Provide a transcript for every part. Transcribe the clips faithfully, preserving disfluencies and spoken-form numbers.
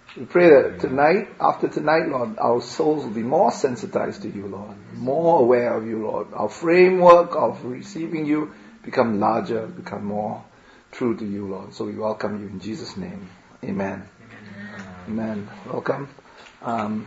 We pray that tonight, after tonight, Lord, our souls will be more sensitized to you, Lord, more aware of you, Lord. Our framework of receiving you become larger, become more true to you, Lord. So we welcome you in Jesus' name. Amen. Amen. Amen. Welcome. Um,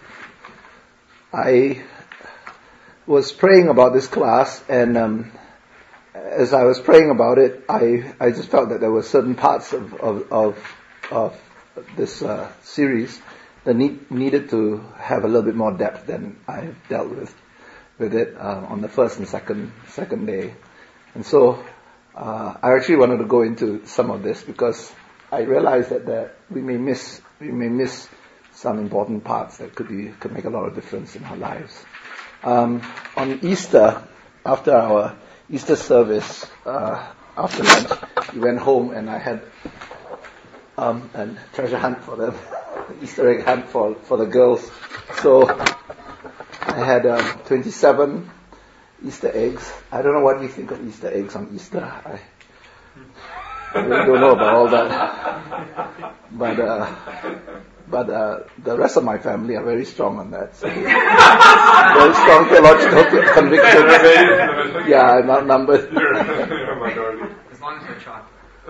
I was praying about this class, and um, as I was praying about it, I, I just felt that there were certain parts of of of, of this uh, series that need, needed to have a little bit more depth than I've dealt with with it uh, on the first and second second day, and so uh, I actually wanted to go into some of this because I realized that, that we may miss we may miss some important parts that could be could make a lot of difference in our lives. Um, on Easter, after our Easter service, uh, after lunch, we went home and I had um, a treasure hunt for them, Easter egg hunt for, for the girls. So I had um, twenty-seven Easter eggs. I don't know what you think of Easter eggs on Easter. I, I really don't know about all that. But uh, but uh, the rest of my family are very strong on that. So very strong theological conviction. Yeah, I'm outnumbered. As long as you're chocolate.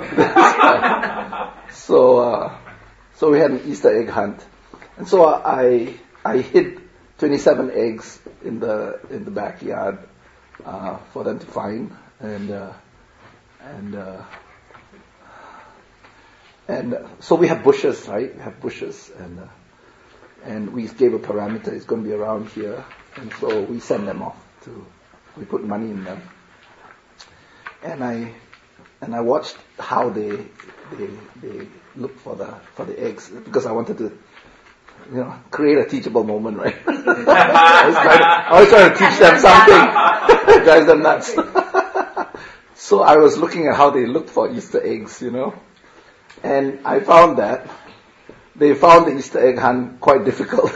So, uh, so we had an Easter egg hunt, and so I I hid twenty-seven eggs in the in the backyard uh, for them to find, and uh, and uh, and so we have bushes, right? We have bushes, and uh, and we gave a parameter. It's going to be around here, and so we send them off to. We put money in them, and I. And I watched how they they they look for the for the eggs because I wanted to, you know, create a teachable moment, right? I was trying to, I was trying to teach them something, drive them nuts. So I was looking at how they looked for Easter eggs, you know, and I found that they found the Easter egg hunt quite difficult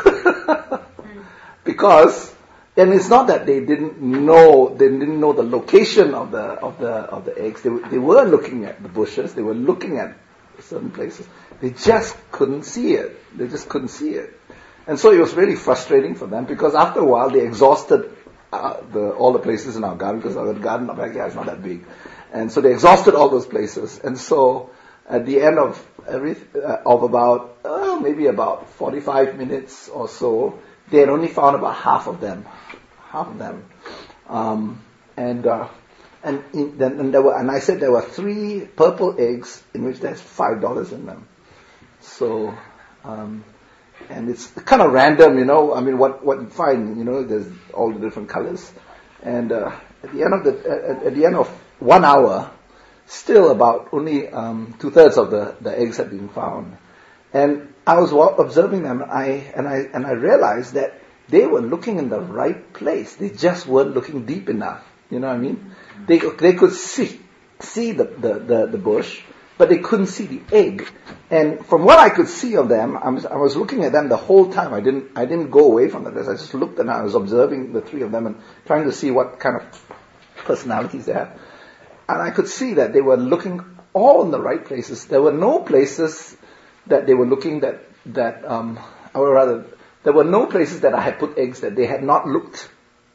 because. And it's not that they didn't know they didn't know the location of the of the of the eggs. They they were looking at the bushes. They were looking at certain places. They just couldn't see it. They just couldn't see it. And so it was really frustrating for them because after a while they exhausted uh, the all the places in our garden because our garden back here is not that big, and so they exhausted all those places. And so at the end of every uh, of about uh, maybe about forty-five minutes or so, they had only found about half of them. Half of them, um, and uh, and in, then and there were and I said there were three purple eggs in which there's five dollars in them. So, um, and it's kind of random, you know. I mean, what what you find, you know, there's all the different colors, and uh, at the end of the at, at the end of one hour, still about only um, two thirds of the, the eggs had been found, and I was observing them, I and I and I realized that. They were looking in the right place. They just weren't looking deep enough. You know what I mean? They they could see see the, the, the, the bush, but they couldn't see the egg. And from what I could see of them, I was, I was looking at them the whole time. I didn't I didn't go away from them. I just looked and I was observing the three of them and trying to see what kind of personalities they have. And I could see that they were looking all in the right places. There were no places that they were looking that that um or rather. There were no places that I had put eggs that they had not looked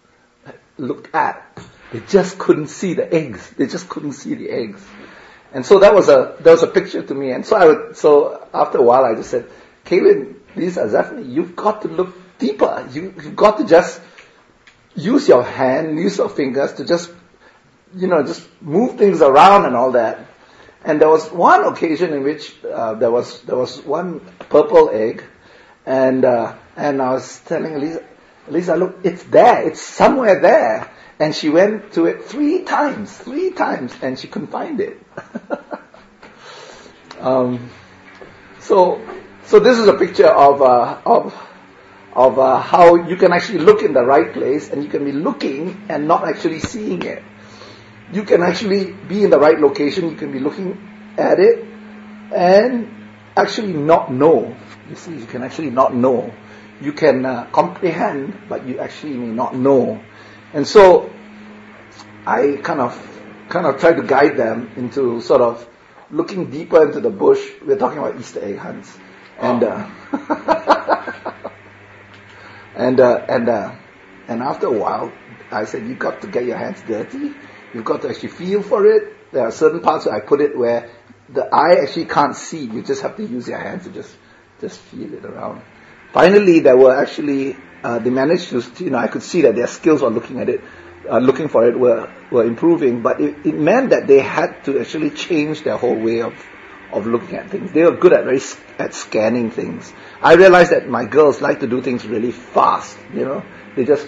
looked at. They just couldn't see the eggs. They just couldn't see the eggs. And so that was a that was a picture to me. And so I would, so after a while I just said, Kaylin, Lisa, Zephany, you've got to look deeper. You, you've got to just use your hand, use your fingers to just, you know, just move things around and all that. And there was one occasion in which uh, there was there was one purple egg. And uh, and I was telling Elisa, Elisa, look, it's there, it's somewhere there. And she went to it three times, three times, and she couldn't find it. um, so, so this is a picture of uh, of of uh, how you can actually look in the right place, and you can be looking and not actually seeing it. You can actually be in the right location. You can be looking at it and actually not know. You see, you can actually not know. You can uh, comprehend, but you actually may not know. And so, I kind of, kind of try to guide them into sort of looking deeper into the bush. We're talking about Easter egg hunts. And, uh, and, uh, and, uh, and after a while, I said, you've got to get your hands dirty. You've got to actually feel for it. There are certain parts where I put it where the eye actually can't see. You just have to use your hands to just, just feel it around. Finally, there were actually, uh, they managed to, you know, I could see that their skills on looking at it, uh, looking for it were, were improving, but it, it meant that they had to actually change their whole way of, of looking at things. They were good at very, at scanning things. I realized that my girls like to do things really fast, you know. They just,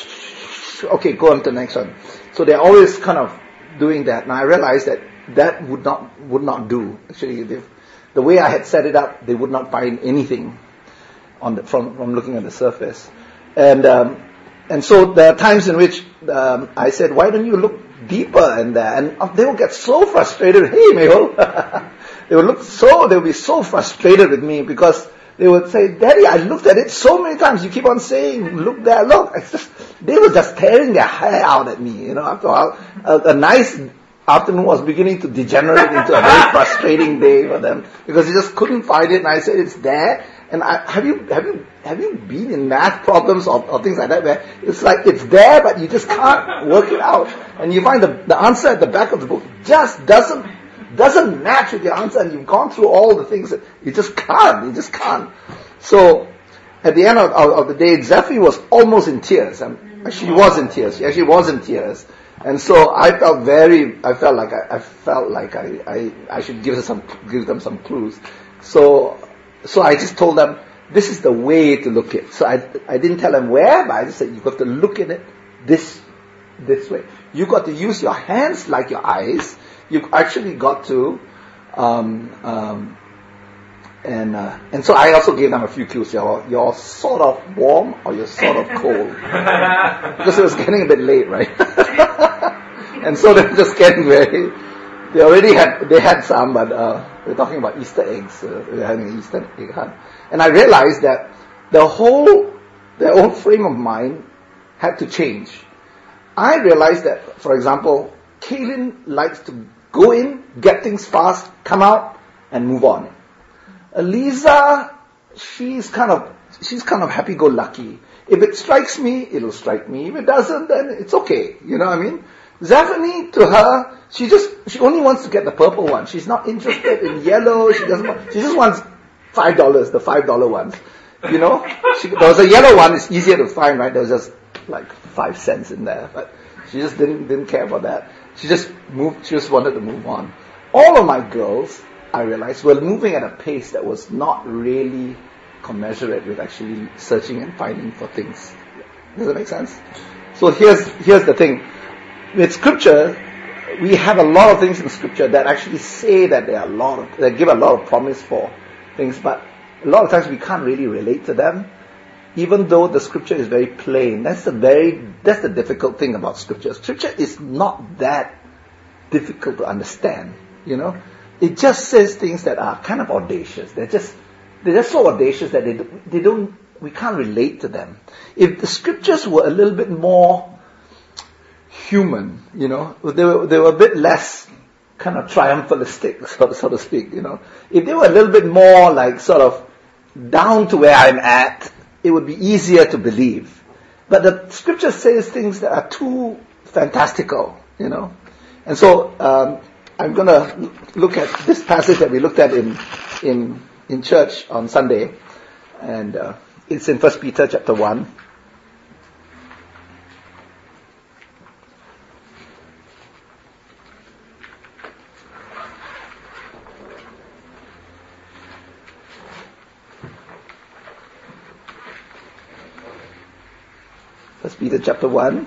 okay, go on to the next one. So they're always kind of doing that. And I realized that that would not, would not do. Actually, the way I had set it up, they would not find anything on the, from, from looking at the surface. And, um, and so there are times in which, um, I said, why don't you look deeper in there? And they would get so frustrated. Hey, Mehul. They would look so, they would be so frustrated with me because they would say, Daddy, I looked at it so many times. You keep on saying, look there, look. It's just, they were just tearing their hair out at me. You know, after a while, a, a nice afternoon was beginning to degenerate into a very frustrating day for them because they just couldn't find it. And I said, it's there. And I, have you, have you, have you been in math problems or, or things like that where it's like it's there, but you just can't work it out. And you find the, the answer at the back of the book just doesn't, doesn't match with your answer, and you've gone through all the things that you just can't, you just can't. So, at the end of, of, of the day, Zephy was almost in tears. And she was in tears. She actually was in tears. And so I felt very, I felt like I, I felt like I, I, I should give them some, give them some clues. So, so I just told them, this is the way to look at it. So I, I didn't tell them where, but I just said, you've got to look at it this, this way. You've got to use your hands like your eyes. You've actually got to, um, um, and uh, and so I also gave them a few clues. You're, you're sort of warm or you're sort of cold. Because it was getting a bit late, right? And so they were just getting very, they already had, they had some, but uh, we're talking about Easter eggs. Uh, we're having an Easter egg hunt. And I realized that the whole, their own frame of mind had to change. I realized that, for example, Kaylin likes to go in, get things fast, come out, and move on. Eliza, she's kind of, she's kind of happy-go-lucky. If it strikes me, it'll strike me. If it doesn't, then it's okay. You know what I mean? Zephany, to her, she just, she only wants to get the purple one. She's not interested in yellow. She doesn't want, she just wants five dollars, the five dollar ones. You know? She, there was a yellow one, it's easier to find, right? There was just like five cents in there. But she just didn't, didn't care about that. She just moved, she just wanted to move on. All of my girls, I realized, were moving at a pace that was not really commensurate with actually searching and finding for things. Does that make sense? So here's, here's the thing. With scripture, we have a lot of things in scripture that actually say that there are a lot of, that give a lot of promise for things, but a lot of times we can't really relate to them, even though the scripture is very plain. That's the very, that's the difficult thing about scripture. Scripture is not that difficult to understand, you know. It just says things that are kind of audacious. They're just, they're just so audacious that they, they don't, we can't relate to them. If the scriptures were a little bit more human, you know, they were, they were a bit less kind of triumphalistic, so, so to speak, you know. If they were a little bit more like sort of down to where I'm at, it would be easier to believe. But the scripture says things that are too fantastical, you know. And so, um, I'm going to look at this passage that we looked at in in in church on Sunday, and uh, it's in First Peter chapter one. First Peter chapter one.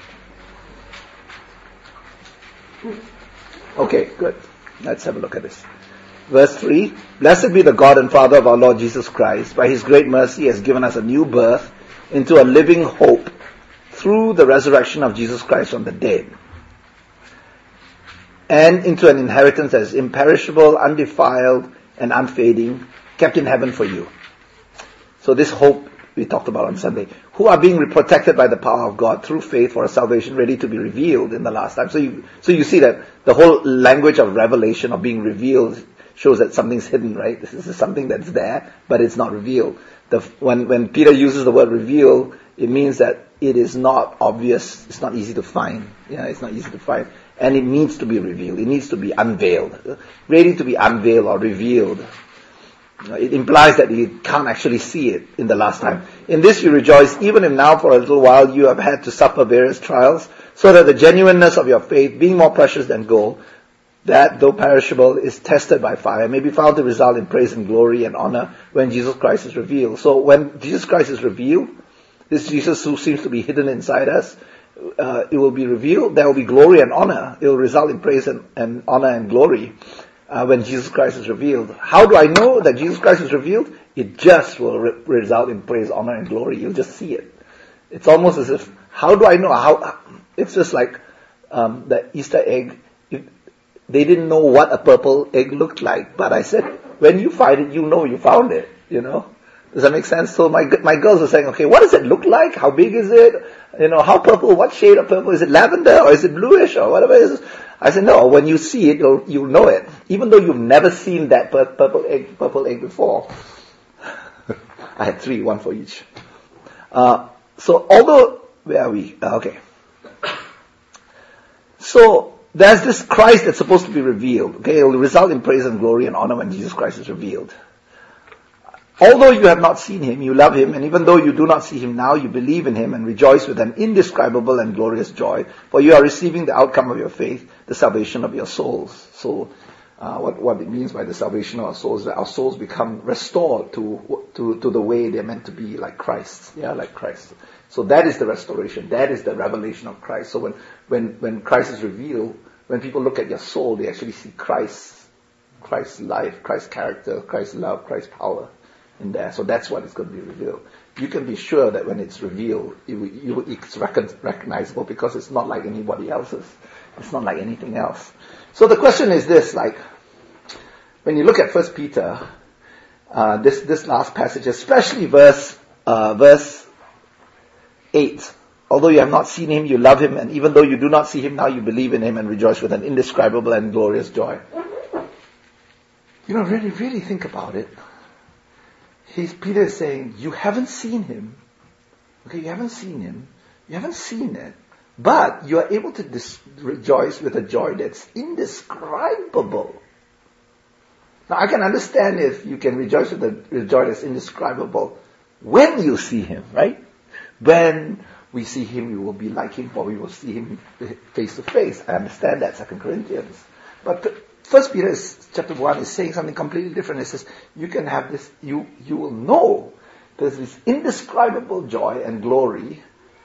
Okay, good. Let's have a look at this. Verse three. Blessed be the God and Father of our Lord Jesus Christ. By His great mercy has given us a new birth into a living hope through the resurrection of Jesus Christ from the dead, and into an inheritance that is imperishable, undefiled, and unfading, kept in heaven for you. So this hope we talked about on Sunday, who are being protected by the power of God through faith for a salvation ready to be revealed in the last time. So you, so you see that the whole language of revelation, of being revealed, shows that something's hidden, right? This is something that's there, but it's not revealed. The, when, when Peter uses the word reveal, it means that it is not obvious, it's not easy to find. Yeah, it's not easy to find. And it needs to be revealed. It needs to be unveiled. Ready to be unveiled or revealed. It implies that you can't actually see it in the last time. In this you rejoice, even if now for a little while you have had to suffer various trials, so that the genuineness of your faith, being more precious than gold, that, though perishable, is tested by fire, may be found to result in praise and glory and honor when Jesus Christ is revealed. So when Jesus Christ is revealed, this Jesus who seems to be hidden inside us, uh, it will be revealed, there will be glory and honor. It will result in praise and, and honor and glory uh, when Jesus Christ is revealed. How do I know that Jesus Christ is revealed? It just will re- result in praise, honor and glory. You'll just see it. It's almost as if, how do I know? How? It's just like um, the Easter egg. It, they didn't know what a purple egg looked like, but I said, when you find it, you know you found it, you know. Does that make sense? So my my girls were saying, okay, what does it look like? How big is it? You know, how purple? What shade of purple? Is it lavender or is it bluish or whatever it is? I said, no, when you see it, you'll, you'll know it. Even though you've never seen that pur- purple egg, purple egg before. I had three, one for each. Uh, so although, where are we? Uh, okay. So, there's this Christ that's supposed to be revealed. Okay, it will result in praise and glory and honor when Jesus Christ is revealed. Although you have not seen him, you love him, and even though you do not see him now, you believe in him and rejoice with an indescribable and glorious joy, for you are receiving the outcome of your faith, the salvation of your souls. So, uh, what, what it means by the salvation of our souls is that our souls become restored to, to, to the way they're meant to be, like Christ. Yeah, like Christ. So that is the restoration. That is the revelation of Christ. So when, when, when Christ is revealed, when people look at your soul, they actually see Christ, Christ's life, Christ's character, Christ's love, Christ's power in there. So that's what is going to be revealed. You can be sure that when it's revealed, it, you, it's recognizable because it's not like anybody else's. It's not like anything else. So the question is this, like, when you look at First Peter, uh, this, this last passage, especially verse, uh, verse eight. Although you have not seen him, you love him, and even though you do not see him now, you believe in him and rejoice with an indescribable and glorious joy. You know, really, really think about it. He's, Peter is saying, you haven't seen him. Okay, you haven't seen him. You haven't seen it. But you are able to dis- rejoice with a joy that's indescribable. Now, I can understand if you can rejoice with a, with a joy that's indescribable when you see him, right? When we see him, we will be like him, for we will see him face to face. I understand that, Second Corinthians. But First Peter is, chapter one is saying something completely different. It says, you can have this, you, you will know there's this indescribable joy and glory,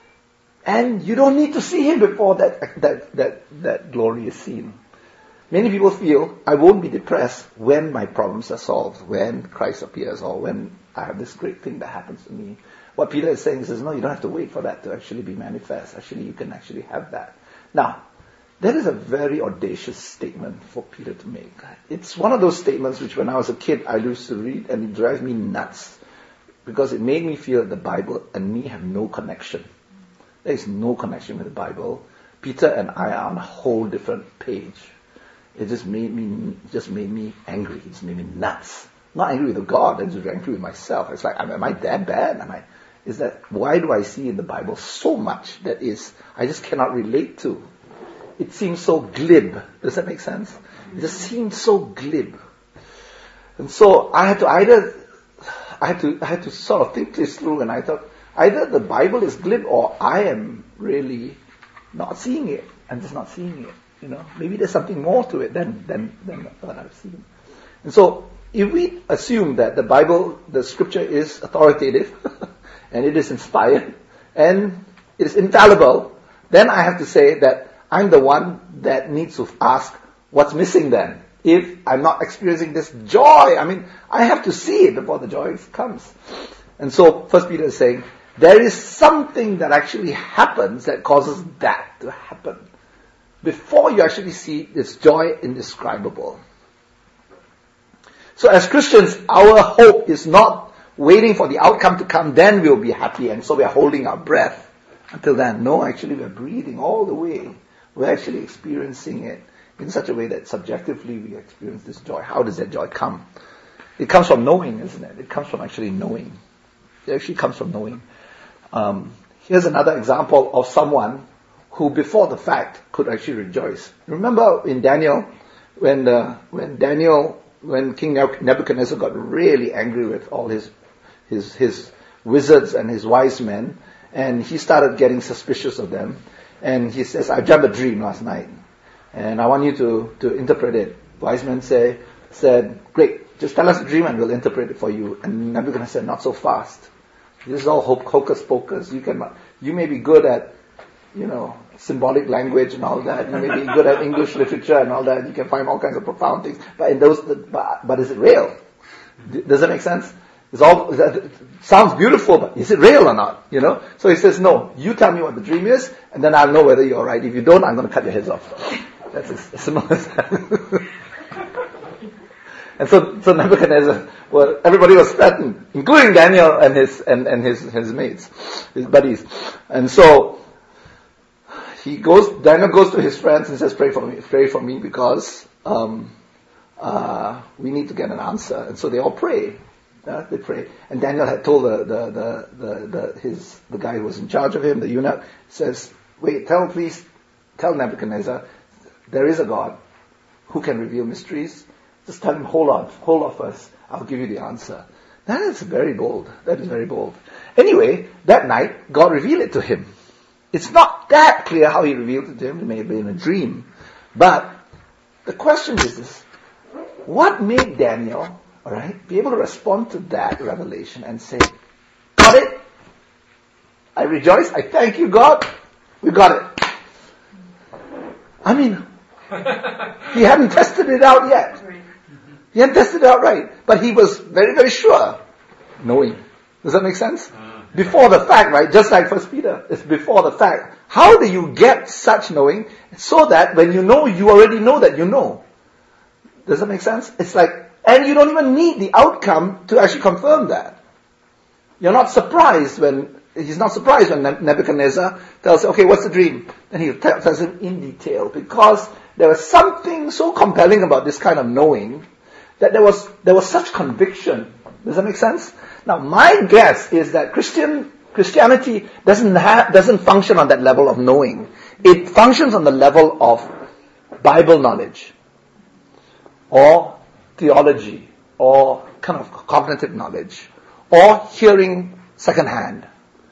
and you don't need to see him before that, that, that, that glory is seen. Many people feel, I won't be depressed when my problems are solved, when Christ appears, or when I have this great thing that happens to me. What Peter is saying is, no, you don't have to wait for that to actually be manifest. Actually, you can actually have that. Now, that is a very audacious statement for Peter to make. It's one of those statements which when I was a kid I used to read and it drives me nuts because it made me feel that the Bible and me have no connection. There is no connection with the Bible. Peter and I are on a whole different page. It just made me, just made me angry. It just made me nuts. Not angry with God, I'm just angry with myself. It's like, am I that bad? Am I, is that, why do I see in the Bible so much that is, I just cannot relate to? It seems so glib. Does that make sense? It just seems so glib. And so I had to either, I had to, I had to sort of think this through, and I thought, either the Bible is glib or I am really not seeing it. I'm just not seeing it. You know, maybe there's something more to it than, than, than what I've seen. And so, if we assume that the Bible, the scripture is authoritative, and it is inspired, and it is infallible, then I have to say that I'm the one that needs to ask, what's missing then? If I'm not experiencing this joy, I mean, I have to see it before the joy comes. And so, First Peter is saying, there is something that actually happens that causes that to happen. Before you actually see this joy indescribable. So as Christians, our hope is not waiting for the outcome to come, then we'll be happy, and so we are holding our breath until then. No, actually we're breathing all the way. We're actually experiencing it. in such a way that subjectively we experience this joy. How does that joy come? It comes from knowing, isn't it? It comes from actually knowing. It actually comes from knowing. Um, here's another example of someone who before the fact could actually rejoice. Remember in Daniel, when uh, when Daniel, when King Nebuchadnezzar got really angry with all his his his wizards and his wise men, and he started getting suspicious of them, and he says, "I dreamt a dream last night, and I want you to to interpret it." Wise men say said, "Great, just tell us the dream and we'll interpret it for you." And Nebuchadnezzar said, "Not so fast. This is all hocus pocus. You can you may be good at, you know, symbolic language and all that. You may be good at English literature and all that. You can find all kinds of profound things. But in those, but, but is it real? Does that make sense? It's all, it sounds beautiful, but is it real or not? You know? So he says, no, you tell me what the dream is, and then I'll know whether you're right. If you don't, I'm going to cut your heads off. That's as simple as that. And so, so Nebuchadnezzar, well, everybody was threatened, including Daniel and his, and, and his, his mates, his buddies. And so, he goes, Daniel goes to his friends and says, pray for me, pray for me because, um, uh, we need to get an answer. And so they all pray. Uh, they pray. And Daniel had told the, the, the, the, the, his, the guy who was in charge of him, the eunuch, says, wait, tell, please, tell Nebuchadnezzar, there is a God who can reveal mysteries. Just tell him, hold on, hold on first. I'll give you the answer. That is very bold. That is very bold. Anyway, that night, God revealed it to him. It's not that clear how he revealed it to him. It may have been a dream. But the question is this, what made Daniel, alright, be able to respond to that revelation and say, got it? I rejoice. I thank you, God. We got it. I mean, he hadn't tested it out yet. He hadn't tested it out right. But he was very, very sure, knowing. Does that make sense? Before the fact, right? Just like First Peter, it's before the fact. How do you get such knowing? So that when you know, you already know that you know. Does that make sense? It's like, and you don't even need the outcome to actually confirm that. You're not surprised when, he's not surprised when Nebuchadnezzar tells him, okay, what's the dream? And he tells him in detail, because there was something so compelling about this kind of knowing, that there was, there was such conviction. Does that make sense? Now, my guess is that Christian, Christianity doesn't have, doesn't function on that level of knowing. It functions on the level of Bible knowledge, or theology, or kind of cognitive knowledge, or hearing secondhand.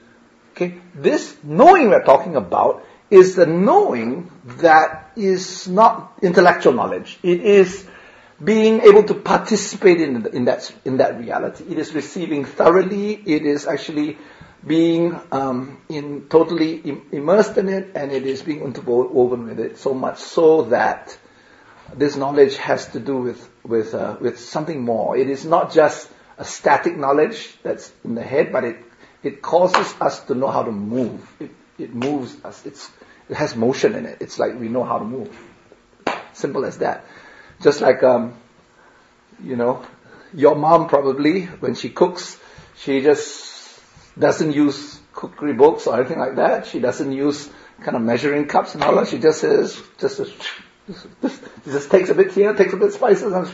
Okay? This knowing we're talking about is the knowing that is not intellectual knowledge. It is being able to participate in, in that in that reality. It is receiving thoroughly. It is actually being um, in totally im- immersed in it, and it is being interwoven with it so much so that this knowledge has to do with with uh, with something more. It is not just a static knowledge that's in the head, but it it causes us to know how to move. It it moves us. It's it has motion in it. It's like we know how to move. Simple as that. Just like, um, you know, your mom probably, when she cooks, she just doesn't use cookery books or anything like that. She doesn't use kind of measuring cups and all that. She just says, just, just, just, just takes a bit here, takes a bit of spices, and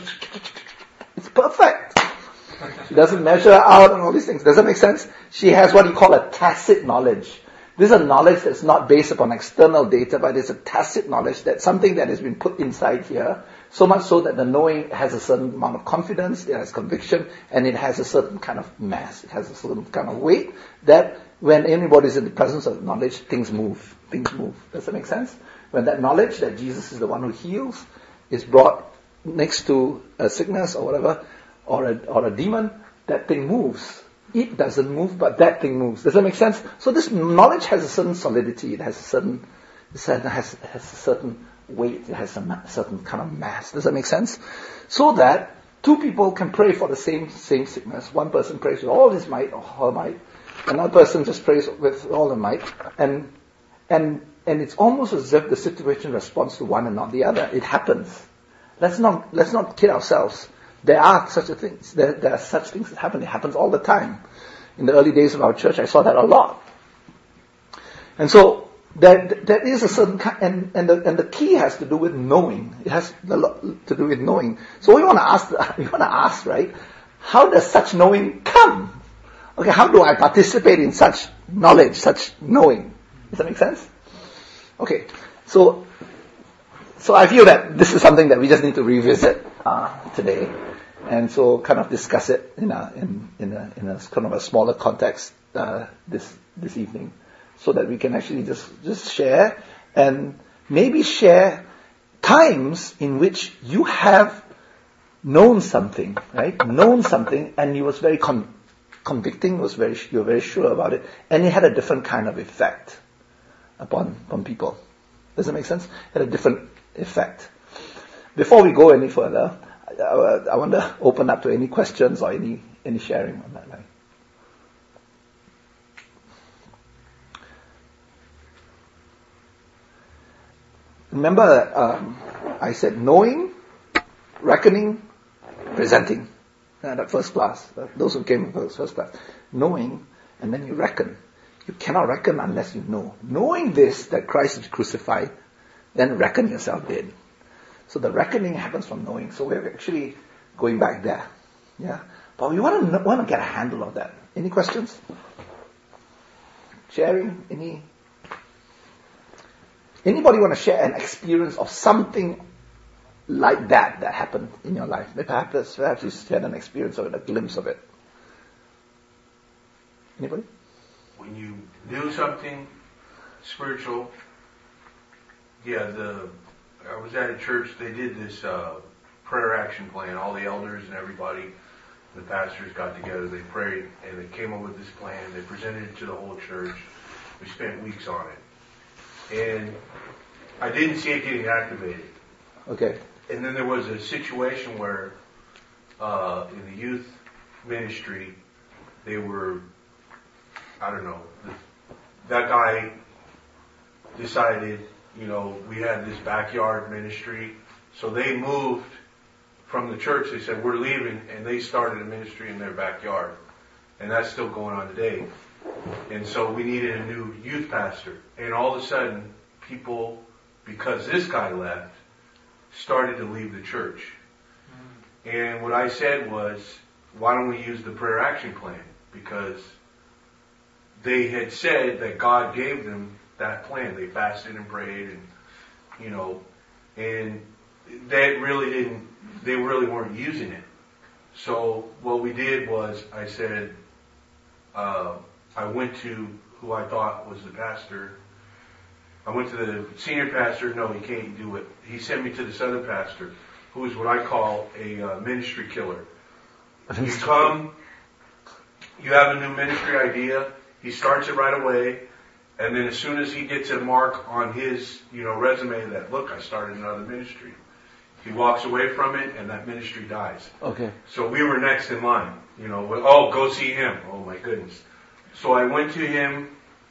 it's perfect. She doesn't measure out and all these things. Does that make sense? She has what you call a tacit knowledge. This is a knowledge that's not based upon external data, but it's a tacit knowledge that something that has been put inside here, so much so that the knowing has a certain amount of confidence, it has conviction, and it has a certain kind of mass, it has a certain kind of weight, that when anybody is in the presence of knowledge, things move. Things move. Does that make sense? When that knowledge that Jesus is the one who heals is brought next to a sickness or whatever, or a, or a demon, that thing moves. It doesn't move, but that thing moves. Does that make sense? So this knowledge has a certain solidity. It has a certain, it has, has a certain weight. It has a certain kind of mass. Does that make sense? So that two people can pray for the same same sickness. One person prays with all his might or her might. Another person just prays with all the might. And and and it's almost as if the situation responds to one and not the other. It happens. Let's not let's not kid ourselves. There are such a things. There, there are such things that happen. It happens all the time. In the early days of our church, I saw that a lot. And so, That there is a certain kind, and and the, and the key has to do with knowing. It has a lot to do with knowing. So we want to ask, we want to ask, right? How does such knowing come? Okay, how do I participate in such knowledge, such knowing? Does that make sense? Okay, so so I feel that this is something that we just need to revisit uh, today, and so kind of discuss it in a in in a in a kind of a smaller context uh, this this evening, so that we can actually just just share and maybe share times in which you have known something, right? Known something, and it was very con- convicting. Was very you were very sure about it, and it had a different kind of effect upon upon people. Does that make sense? It had a different effect. Before we go any further, I, I, I want to open up to any questions or any any sharing on that line. Remember, um, I said knowing, reckoning, presenting. Uh, that first class, uh, those who came first, first class. Knowing, and then you reckon. You cannot reckon unless you know. Knowing this, that Christ is crucified, then reckon yourself dead. So the reckoning happens from knowing. So we're actually going back there. Yeah? But we want to know, want to get a handle of that. Any questions? Sharing? Any? Anybody want to share an experience of something like that that happened in your life? Perhaps, perhaps you had an experience of it, a glimpse of it. Anybody? When you knew something spiritual, yeah, the I was at a church, they did this uh, prayer action plan. All the elders and everybody, the pastors got together, they prayed, and they came up with this plan. They presented it to the whole church. We spent weeks on it. And I didn't see it getting activated. Okay. And then there was a situation where uh, in the youth ministry, they were, I don't know, that guy decided, you know, we had this backyard ministry. So they moved from the church. They said, we're leaving. And they started a ministry in their backyard. And that's still going on today. And so we needed a new youth pastor. And all of a sudden, people, because this guy left, started to leave the church. Mm. And what I said was, why don't we use the prayer action plan? Because they had said that God gave them that plan. They fasted and prayed and, you know, and they really didn't, they really weren't using it. So what we did was, I said, uh, I went to who I thought was the pastor. I went to the senior pastor. No, he can't do it. He sent me to this other pastor, who is what I call a uh, ministry killer. You come, you have a new ministry idea. He starts it right away, and then as soon as he gets a mark on his, you know, resume that, look, I started another ministry, he walks away from it, and that ministry dies. Okay. So we were next in line. You know, oh, go see him. Oh my goodness. So I went to him,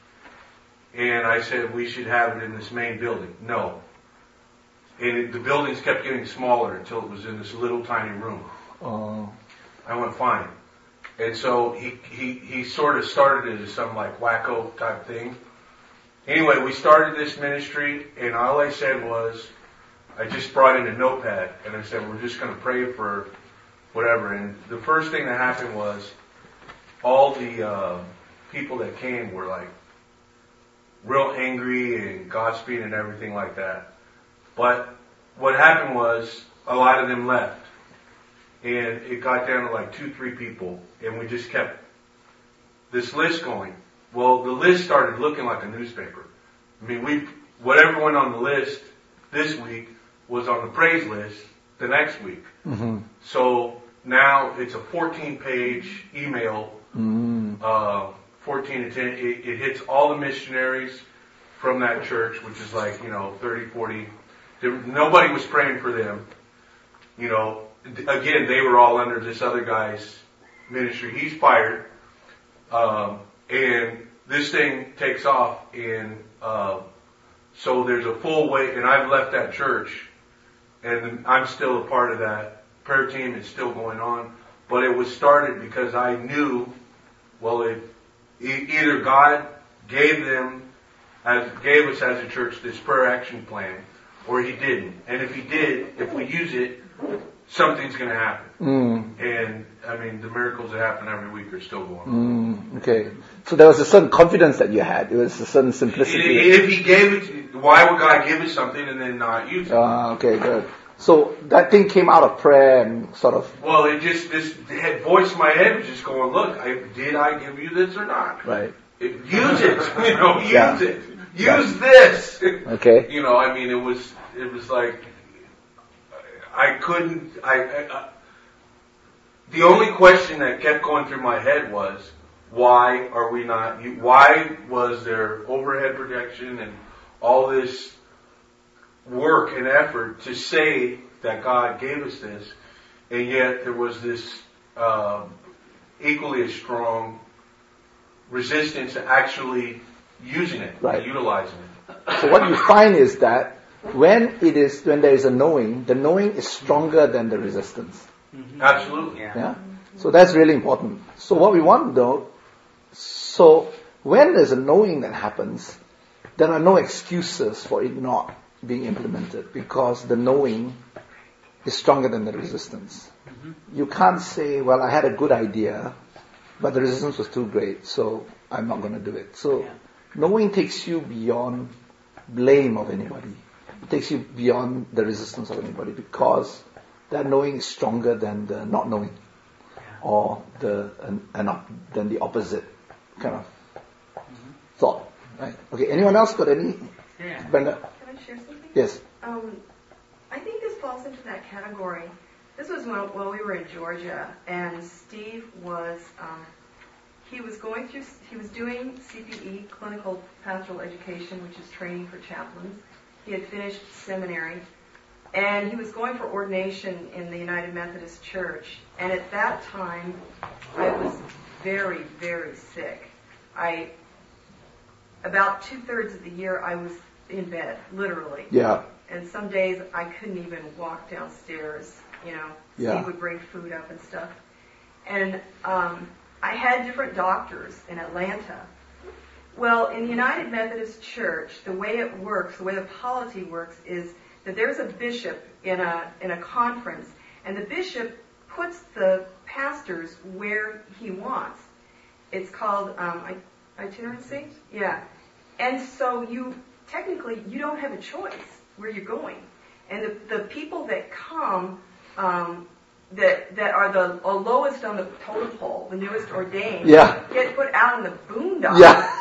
and I said, we should have it in this main building. No. And it, the buildings kept getting smaller until it was in this little tiny room. Oh. I went, fine. And so he, he, he sort of started it as some like wacko type thing. Anyway, we started this ministry, and all I said was, I just brought in a notepad, and I said, we're just going to pray for whatever. And the first thing that happened was, all the uh, people that came were like real angry and gossiping and everything like that. But what happened was, a lot of them left. And it got down to like two, three people, and we just kept this list going. Well, the list started looking like a newspaper. I mean, we, whatever went on the list this week was on the praise list the next week. Mm-hmm. So now it's a fourteen page email, mm-hmm. uh, fourteen to ten. It, it hits all the missionaries from that church, which is like, you know, thirty, forty. There, nobody was praying for them. You know, again, they were all under this other guy's ministry. He's fired. Um, and this thing takes off, and uh, so there's a full weight, and I've left that church, and I'm still a part of that prayer team. It's still going on, but it was started because I knew, well, it, e- either God gave them as gave us as a church this prayer action plan, or he didn't. And if he did, if we use it, something's going to happen. Mm. And I mean, the miracles that happen every week are still going on. Mm. Okay. So there was a certain confidence that you had. It was a certain simplicity. If he gave it, why would God give us something and then not use it? Ah, okay, good. So that thing came out of prayer and sort of. Well, it just this head voice in my head was just going, look, I, did I give you this or not? Right. It, use it, you know, use Yeah. it, use this. Okay. You know, I mean, it was it was like I couldn't. I, I, I the only question that kept going through my head was, why are we not? You, why was there overhead protection and all this work and effort to say that God gave us this, and yet there was this uh, equally as strong resistance to actually using it, Right. utilizing it. So what you find is that when it is when there is a knowing, the knowing is stronger than the resistance. Mm-hmm. Absolutely. Yeah. Yeah. So that's really important. So what we want to know, so when there's a knowing that happens, there are no excuses for it not being implemented because the knowing is stronger than the resistance. Mm-hmm. You can't say, well, I had a good idea, but the resistance was too great, so I'm not going to do it. So Yeah. knowing takes you beyond blame of anybody. It takes you beyond the resistance of anybody because that knowing is stronger than the not knowing, or the and, and not, than the opposite kind of Mm-hmm. thought. Right? Okay. Anyone else got any? Yeah. Brenda? Can I share something? Yes. Um, I think this falls into that category. This was when, while we were in Georgia, and Steve was um, he was going through he was doing C P E, clinical pastoral education, which is training for chaplains. He had finished seminary, and he was going for ordination in the United Methodist Church. And at that time, I was very, very sick. I about two thirds of the year I was in bed, literally. Yeah. And some days I couldn't even walk downstairs, you know. Yeah. Steve would bring food up and stuff. And um, I had different doctors in Atlanta. Well, in the United Methodist Church, the way it works, the way the polity works is that there's a bishop in a in a conference, and the bishop puts the pastors where he wants. It's called um, itinerancy? Yeah. And so you, technically, you don't have a choice where you're going. And the, the people that come, um, that that are the uh, lowest on the totem pole, the newest ordained, Yeah. get put out in the boondocks. Yeah.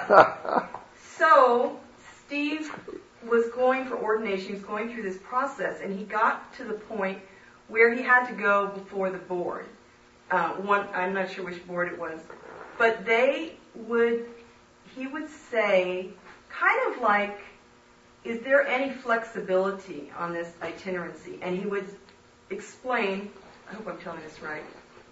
So Steve was going for ordination. He was going through this process, and he got to the point where he had to go before the board. Uh, one, I'm not sure which board it was, but they would. He would say, kind of like, "Is there any flexibility on this itinerancy?" And he would explain. I hope I'm telling this right.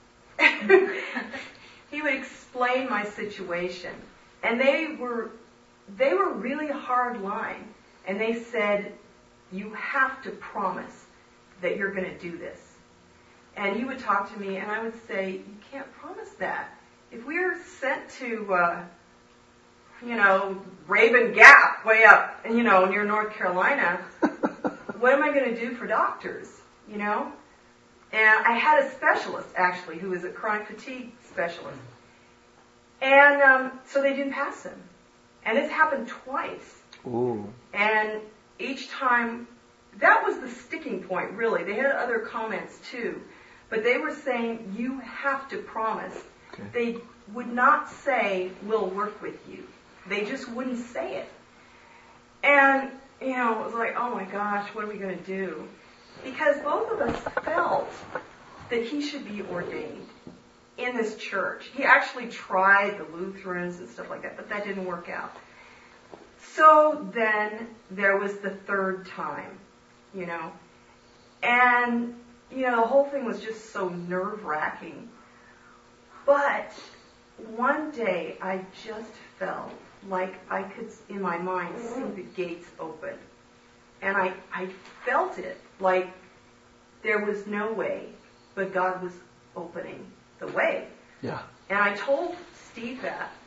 He would explain my situation. And they were, they were really hard line. And they said, you have to promise that you're going to do this. And he would talk to me, and I would say, you can't promise that. If we're sent to, uh, you know, Raven Gap, way up, you know, near North Carolina, what am I going to do for doctors, you know? And I had a specialist, actually, who was a chronic fatigue specialist. And um, so they didn't pass him. And it's happened twice. Ooh. And each time, that was the sticking point, really. They had other comments, too. But they were saying, you have to promise. Okay. They would not say, we'll work with you. They just wouldn't say it. And, you know, it was like, oh my gosh, what are we going to do? Because both of us felt that he should be ordained in this church. He actually tried the Lutherans and stuff like that, but that didn't work out. So then there was the third time, you know. And, you know, the whole thing was just so nerve-wracking. But one day I just felt like I could, in my mind, see the gates open. And I, I felt it, like there was no way, but God was opening the way. Yeah. And I told Steve that.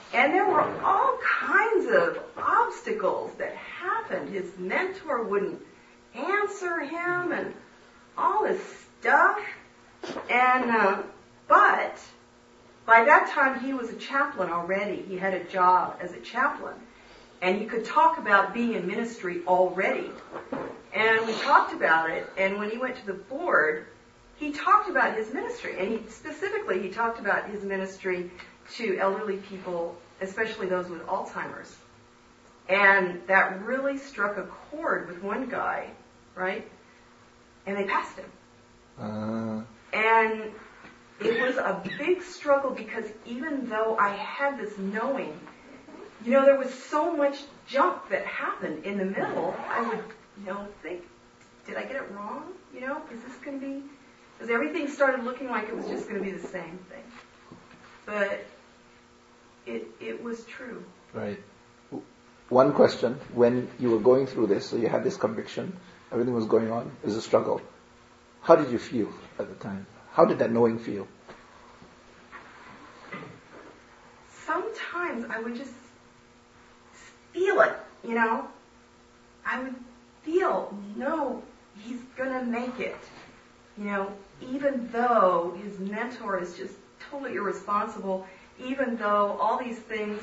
And there were all kinds of obstacles that happened. His mentor wouldn't answer him and all this stuff. And, uh, but by that time he was a chaplain already. He had a job as a chaplain. And he could talk about being in ministry already. And we talked about it, and when he went to the board, he talked about his ministry. And he specifically, he talked about his ministry to elderly people, especially those with Alzheimer's. And that really struck a chord with one guy, right? And they passed him. Uh, And it was a big struggle because even though I had this knowing, you know, there was so much junk that happened in the middle. I would, you know, think, did I get it wrong? You know, is this going to be... Because everything started looking like it was just going to be the same thing. But it it was true. right. One question, when you were going through this, so you had this conviction, everything was going on, it was a struggle. How did you feel at the time? How did that knowing feel? Sometimes I would just feel it, you know. I would feel, no, he's going to make it. You know, even though his mentor is just totally irresponsible, even though all these things,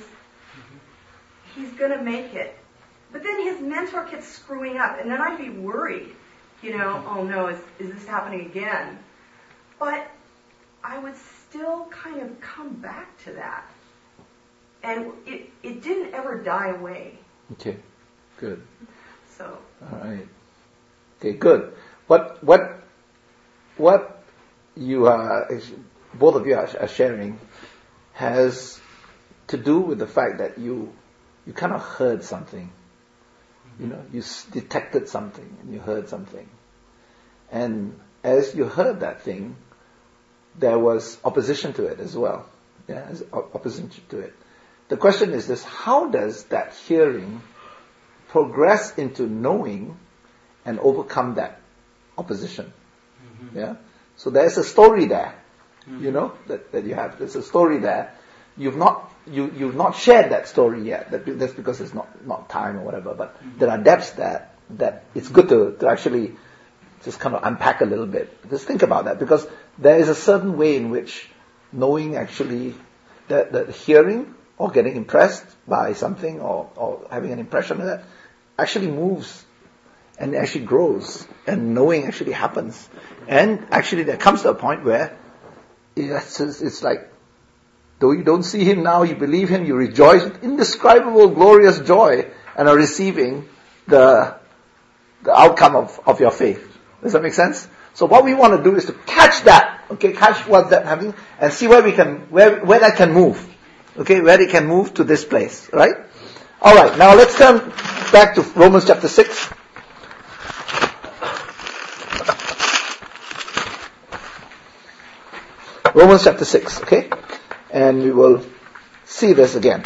he's going to make it. But then his mentor kept screwing up, and then I'd be worried, you know, oh no, is, is this happening again? But I would still kind of come back to that. And it, it didn't ever die away. Okay, good. So. All right. Okay, good. What what what you are, both of you are, are sharing, has to do with the fact that you you kind of heard something. You know, you s- detected something and you heard something, and as you heard that thing, there was opposition to it as well. Yeah, there's op- opposition to it. The question is this: how does that hearing progress into knowing and overcome that opposition? Mm-hmm. Yeah. So there's a story there, mm-hmm. you know, that, that you have. There's a story there. You've not you you've not shared that story yet. That, that's because it's not, not time or whatever. But mm-hmm. there are depths that that it's good to, to actually just kind of unpack a little bit. Just think about that, because there is a certain way in which knowing actually, the, the hearing or getting impressed by something or, or having an impression of that actually moves and actually grows, and knowing actually happens. And actually there comes to a point where it's, it's like, though you don't see him now, you believe him, you rejoice with indescribable, glorious joy, and are receiving the the outcome of, of your faith. Does that make sense? So what we want to do is to catch that, okay, catch what's that having, and see where we can, where where that can move, okay, where it can move to this place, right? All right, now let's turn back to Romans chapter six. Romans chapter six, okay? And we will see this again.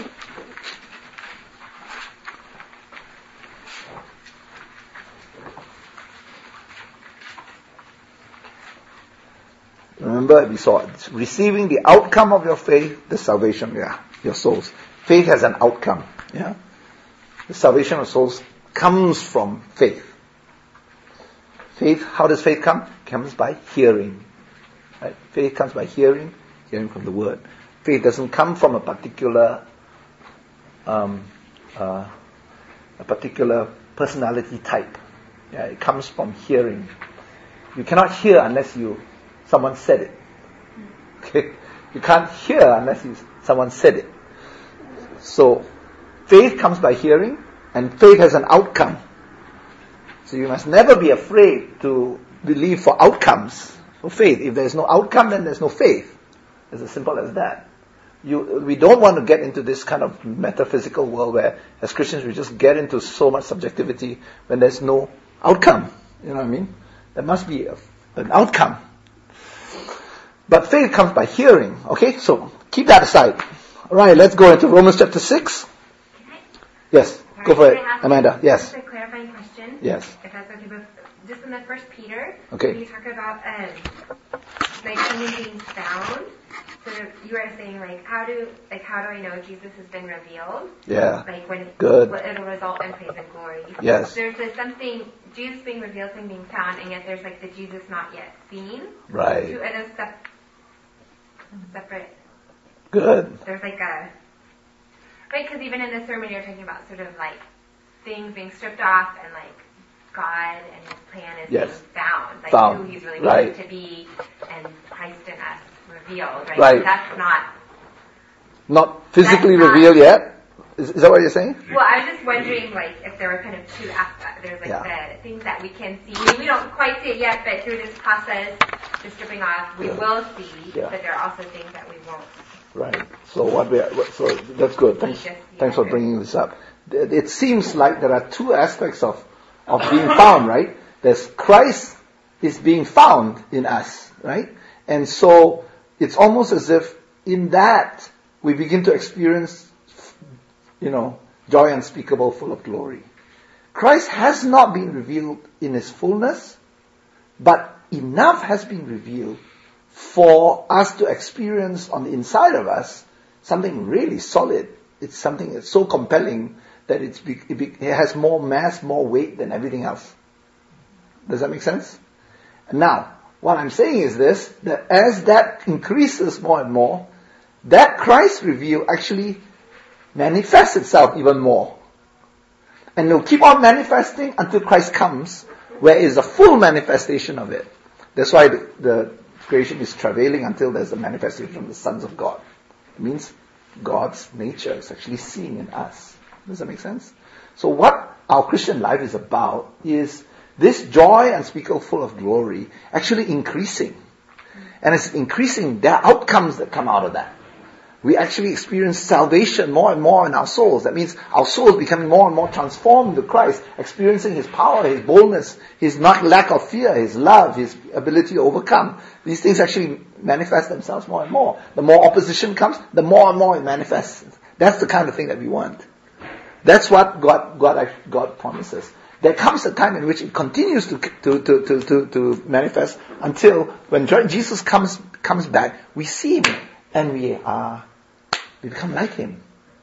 Remember, we saw it. Receiving the outcome of your faith, the salvation of yeah, your souls. Faith has an outcome. Yeah, the salvation of souls comes from faith. Faith, how does faith come? It comes by hearing. Right? Faith comes by hearing, hearing from the Word. Faith doesn't come from a particular, um, uh, a particular personality type. Yeah, it comes from hearing. You cannot hear unless you someone said it. Okay, you can't hear unless you, someone said it. So, faith comes by hearing, and faith has an outcome. So you must never be afraid to believe for outcomes. For faith, if there's no outcome, then there's no faith. It's as simple as that. You, we don't want to get into this kind of metaphysical world where, as Christians, we just get into so much subjectivity when there's no outcome. You know what I mean? There must be a, an outcome. But faith comes by hearing. Okay, so keep that aside. All right, let's go into Romans chapter six. Can I? Yes, Sorry, go for it, can I ask Amanda. you Yes. Just a clarifying question. Yes. If that's okay. But just in the First Peter, Okay. when you talk about um, like something being found. So you were saying like how do like how do I know Jesus has been revealed? Yeah. Like when Good. what it'll result in praise and glory. Yes. There's a something Jesus being revealed, something being found, and yet there's like the Jesus not yet seen. Right. Two, and a sep- separate. Good. There's like a right because even in the sermon you're talking about sort of like things being stripped off and like God and His plan is Yes. being found, like Found. who He's really Right. wanted to be, and Christ in us revealed. Right. Right. That's not. Not physically That's not- revealed yet? Is, is that what you're saying? Well, I was just wondering, like, if there were kind of two aspects. There's like Yeah. the things that we can see. I mean, we don't quite see it yet, but through this process, the stripping off, we Yeah. will see. Yeah. But there are also things that we won't. Right. So what we are, so that's good. Thanks, thanks for bringing this up. It it seems like there are two aspects of, of being found, right? There's Christ is being found in us, right? And so it's almost as if in that we begin to experience, you know, joy unspeakable, full of glory. Christ has not been revealed in His fullness, but enough has been revealed for us to experience on the inside of us something really solid. It's something that's so compelling that it's be, it, be, it has more mass, more weight than everything else. Does that make sense? And now, what I'm saying is this, that as that increases more and more, that Christ reveal actually manifests itself even more. And it will keep on manifesting until Christ comes, where it is a full manifestation of it. That's why the, the creation is travailing until there's a manifestation from the sons of God. It means God's nature is actually seen in us. Does that make sense? So what our Christian life is about is this joy unspeakable, full of glory, actually increasing. And it's increasing, there are outcomes that come out of that. We actually experience salvation more and more in our souls. That means our souls becoming more and more transformed to Christ, experiencing His power, His boldness, His not lack of fear, His love, His ability to overcome. These things actually manifest themselves more and more. The more opposition comes, the more and more it manifests. That's the kind of thing that we want. That's what God, God, God promises. There comes a time in which it continues to, to, to, to, to, to manifest until when Jesus comes, comes back, we see Him and we are, we become like Him.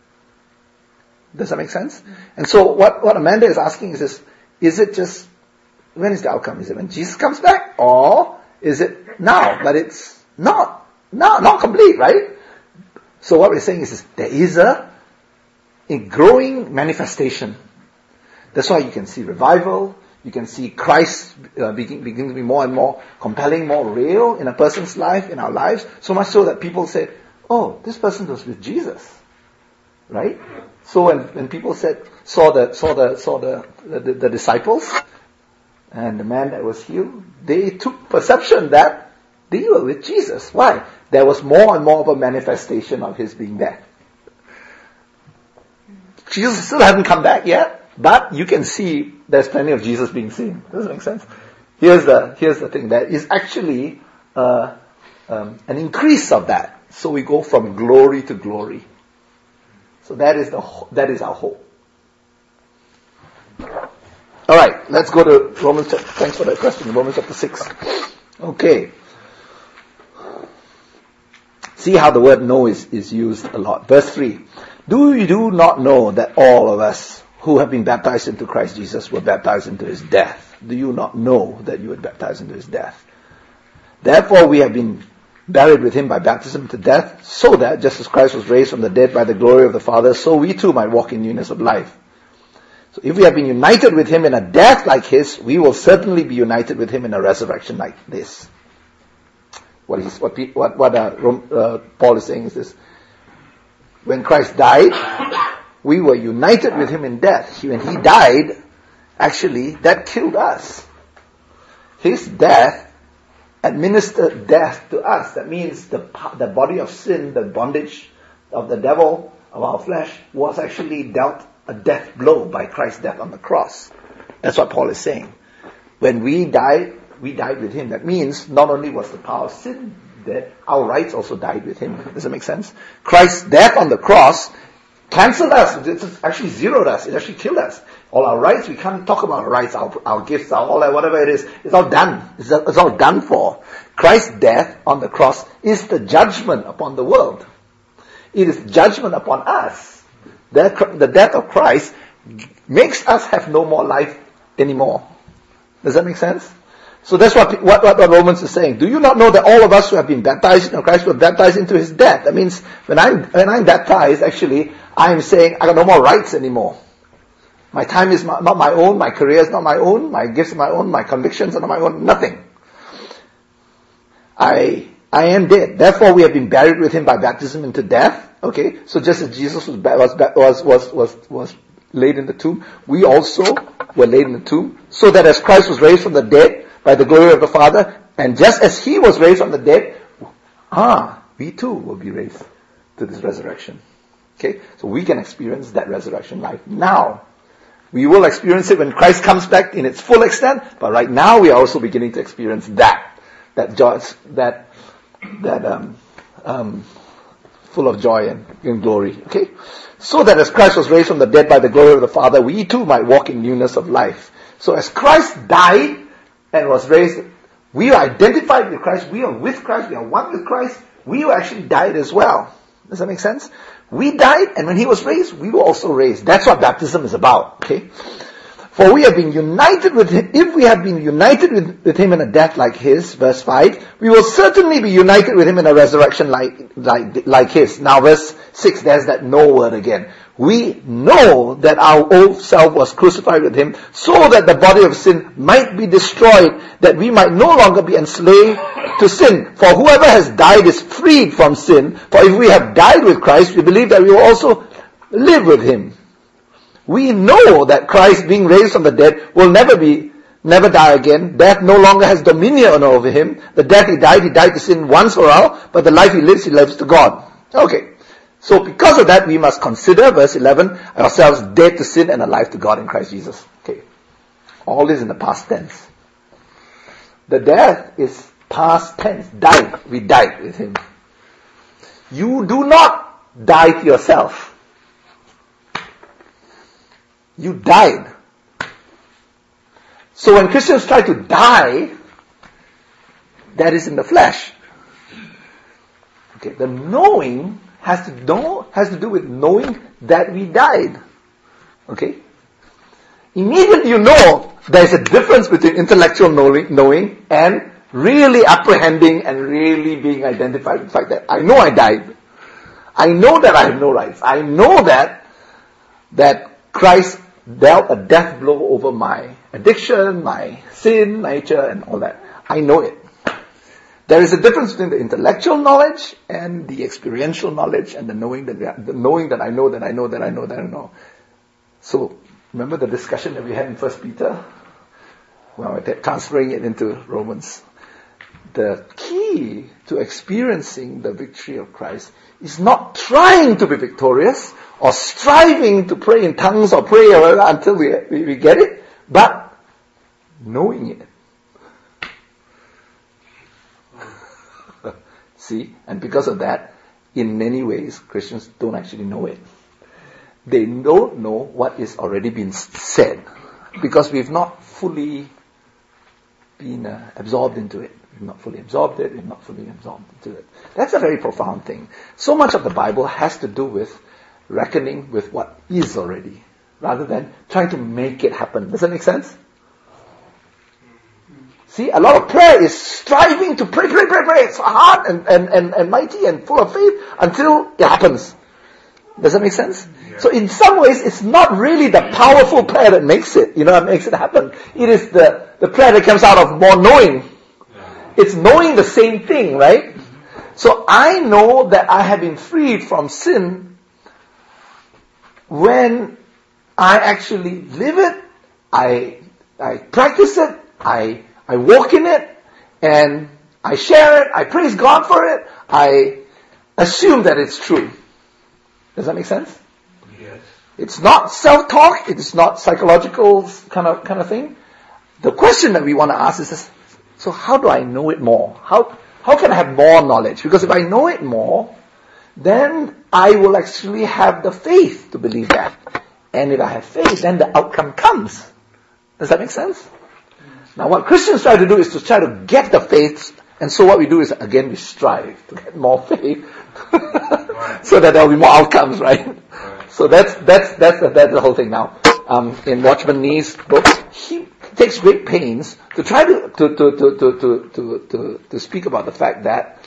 Does that make sense? And so what, what Amanda is asking is this, is it just, when is the outcome? Is it when Jesus comes back? Or is it now? But it's not, not, not complete, right? So what we're saying is this, there is a, a growing manifestation. That's why you can see revival, you can see Christ uh, begin, begin to be more and more compelling, more real in a person's life, in our lives, so much so that people say, oh, this person was with Jesus. Right? So when, when people said, saw the, saw the, saw the, the, the disciples, and the man that was healed, they took perception that they were with Jesus. Why? There was more and more of a manifestation of His being there. Jesus still hasn't come back yet, but you can see there's plenty of Jesus being seen. Does that make sense? Here's the here's the thing. There is actually uh, um, an increase of that. So we go from glory to glory. So that is the that is our hope. All right, let's go to Romans. Thanks for that question. Romans chapter six. Okay. See how the word know is, is used a lot. Verse three. Do you do not know that all of us who have been baptized into Christ Jesus were baptized into His death? Do you not know that you were baptized into His death? Therefore we have been buried with Him by baptism to death, so that, just as Christ was raised from the dead by the glory of the Father, so we too might walk in newness of life. So if we have been united with Him in a death like His, we will certainly be united with Him in a resurrection like this. What, is, what, what, what uh, uh, Paul is saying is this. When Christ died, we were united with Him in death. When He died, actually, that killed us. His death administered death to us. That means the, the body of sin, the bondage of the devil, of our flesh, was actually dealt a death blow by Christ's death on the cross. That's what Paul is saying. When we died, we died with Him. That means not only was the power of sin dead, our rights also died with Him. Does that make sense? Christ's death on the cross cancelled us. It's actually zeroed us. It actually killed us. All our rights, we can't talk about our rights, our, our gifts, our all that, whatever it is. It's all done. It's, it's all done for. Christ's death on the cross is the judgment upon the world. It is judgment upon us. The, the death of Christ makes us have no more life anymore. Does that make sense? So that's what, what, what Romans is saying. Do you not know that all of us who have been baptized in Christ were baptized into His death? That means when I'm, when I'm baptized, actually, I'm saying I got no more rights anymore. My time is not my own, my career is not my own, my gifts are my own, my convictions are not my own, nothing. I, I am dead. Therefore we have been buried with Him by baptism into death. Okay, so just as Jesus was, was, was, was, was, was laid in the tomb, we also were laid in the tomb, so that as Christ was raised from the dead by the glory of the Father, and just as He was raised from the dead, ah, we too will be raised to this resurrection. Okay, so we can experience that resurrection life now. We will experience it when Christ comes back in its full extent, but right now we are also beginning to experience that, that joy, that, that, um, um, full of joy and, and glory. Okay? So that as Christ was raised from the dead by the glory of the Father, we too might walk in newness of life. So as Christ died and was raised, we are identified with Christ, we are with Christ, we are one with Christ, we actually died as well. Does that make sense? We died, and when He was raised, we were also raised. That's what baptism is about. Okay? For we have been united with Him. If we have been united with, with Him in a death like His, verse five, we will certainly be united with Him in a resurrection like, like, like His. Now verse six, there's that no word again. We know that our old self was crucified with Him, so that the body of sin might be destroyed, that we might no longer be enslaved to sin. For whoever has died is freed from sin. For if we have died with Christ, we believe that we will also live with Him. We know that Christ, being raised from the dead, will never be, never die again. Death no longer has dominion over Him. The death He died, He died to sin once for all, but the life He lives, He lives to God. Okay. So because of that, we must consider, verse eleven, ourselves dead to sin and alive to God in Christ Jesus. Okay. All this in the past tense. The death is past tense. Died. We died with Him. You do not die to yourself. You died. So when Christians try to die, that is in the flesh. Okay, the knowing has to know has to do with knowing that we died. Okay? Immediately you know there's a difference between intellectual knowing, knowing and really apprehending and really being identified with the fact that I know I died. I know that I have no rights. I know that that Christ dealt a death blow over my addiction, my sin nature, and all that. I know it. There is a difference between the intellectual knowledge and the experiential knowledge and the knowing that the knowing that I know that I know that I know that I know. So remember the discussion that we had in First Peter? Well, transferring it into Romans. The key to experiencing the victory of Christ is not trying to be victorious or striving to pray in tongues or pray until we, we, we get it, but knowing it. See? And because of that, in many ways, Christians don't actually know it. They don't know what is already been said because we've not fully been uh, absorbed into it. We've not fully absorbed it. We've not fully absorbed into it. That's a very profound thing. So much of the Bible has to do with reckoning with what is already, rather than trying to make it happen. Does that make sense? See, a lot of prayer is striving to pray, pray, pray, pray. It's hard and, and, and, and mighty and full of faith until it happens. Does that make sense? Yeah. So in some ways, it's not really the powerful prayer that makes it, you know, that makes it happen. It is the, the prayer that comes out of more knowing. Yeah. It's knowing the same thing, right? Mm-hmm. So I know that I have been freed from sin when I actually live it, I, I practice it, I, I walk in it, and I share it, I praise God for it, I assume that it's true. Does that make sense? Yes. It's not self-talk, it's not psychological kind of, kind of thing. The question that we want to ask is this, so how do I know it more? How, how can I have more knowledge? Because if I know it more, then I will actually have the faith to believe that. And if I have faith, then the outcome comes. Does that make sense? Now what Christians try to do is to try to get the faith, and so what we do is, again, we strive to get more faith, so that there will be more outcomes, right? right. So that's, that's, that's, the, that's the whole thing now. Um, in Watchman Nee's book, he takes great pains to try to, to, to, to, to, to, to, to, to speak about the fact that,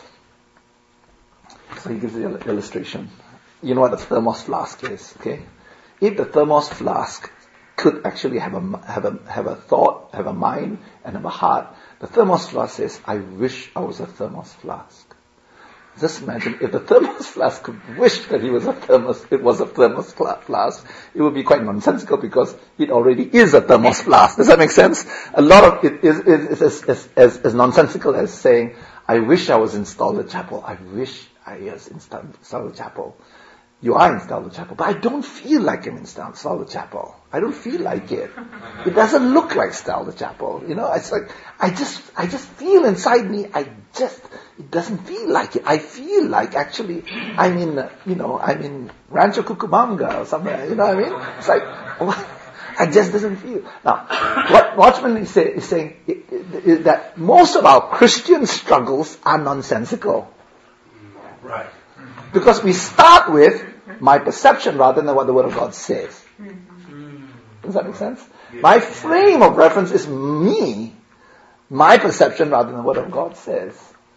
so he gives the illustration. You know what a thermos flask is, okay? If the thermos flask could actually have a, have a, have a thought, have a mind, and have a heart, the thermos flask says, I wish I was a thermos flask. Just imagine if the thermos flask could wish that he was a thermos, it was a thermos flask, it would be quite nonsensical because it already is a thermos flask. Does that make sense? A lot of it is, is, is as, as, as nonsensical as saying, I wish I was installed a chapel. I wish I was installed a chapel. You are installed a chapel, but I don't feel like I'm installed a chapel. I don't feel like it. It doesn't look like installed a chapel. You know, it's like, I just, I just feel inside me, I just, it doesn't feel like it. I feel like actually, I'm in, uh, you know, I'm in Rancho Cucamonga or somewhere, you know what I mean? It's like, I just doesn't feel. Now, what Watchman is, say, is saying is that most of our Christian struggles are nonsensical. Right. Because we start with my perception rather than what the Word of God says. Does that make sense? My frame of reference is me, my perception rather than the Word of God says.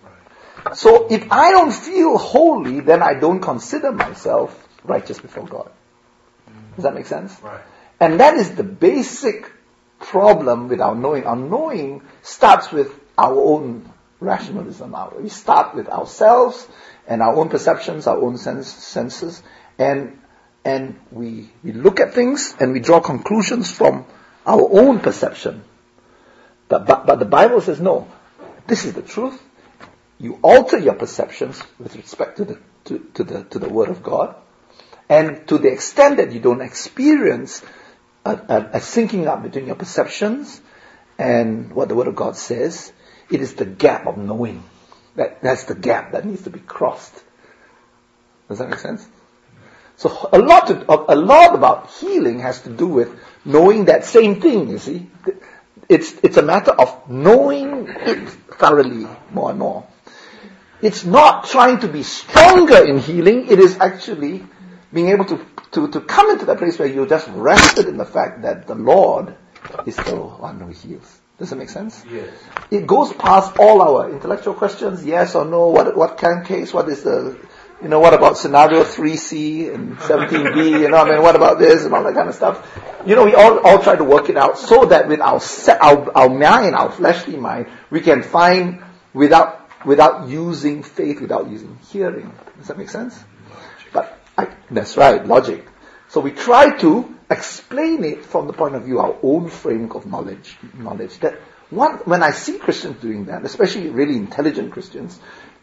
So if I don't feel holy, then I don't consider myself righteous before God. Does that make sense? Right. And that is the basic problem with our knowing. Our knowing starts with our own rationalism. We start with ourselves and our own perceptions, our own sense, senses, and and we we look at things and we draw conclusions from our own perception. But, but, but the Bible says, no, this is the truth. You alter your perceptions with respect to the to, to the to the Word of God, and to the extent that you don't experience a, a, a syncing up between your perceptions and what the Word of God says, it is the gap of knowing. That, that's the gap that needs to be crossed. Does that make sense? So a lot, to, a lot about healing has to do with knowing that same thing, you see. It's, it's a matter of knowing it thoroughly more and more. It's not trying to be stronger in healing, it is actually being able to, to, to come into that place where you're just rested in the fact that the Lord is the one who heals. Does that make sense? Yes. It goes past all our intellectual questions, yes or no, what what kind of case, what is the, you know, what about scenario three C and seventeen B, you know, I mean, what about this and all that kind of stuff. You know, we all, all try to work it out so that with our, our, our mind, our fleshly mind, we can find without, without using faith, without using hearing. Does that make sense? But, I, that's right, logic. So we try to explain it from the point of view, our own framework of knowledge. Knowledge that one, when I see Christians doing that, especially really intelligent Christians,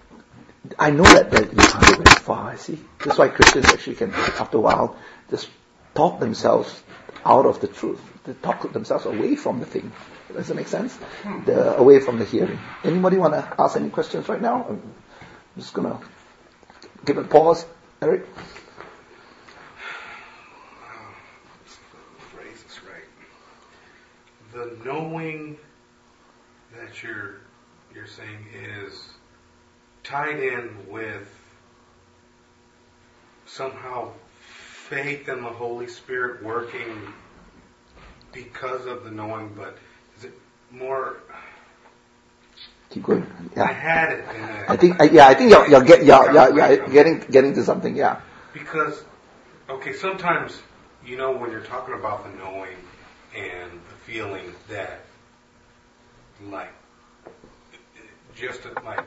I know that they can't go very far. See, that's why Christians actually can, after a while, just talk themselves out of the truth. They talk themselves away from the thing. Does that make sense? The, away from the hearing. Anybody want to ask any questions right now? I'm just gonna give it a pause. Eric. The knowing that you're you're saying is tied in with somehow faith in the Holy Spirit working because of the knowing, but is it more? Keep going. Yeah. I had it. In a, I think. Yeah. I think you're, you're, get, you're, you're, you're getting getting to something. Yeah. Because okay, sometimes you know when you're talking about the knowing and the feeling that, like, just like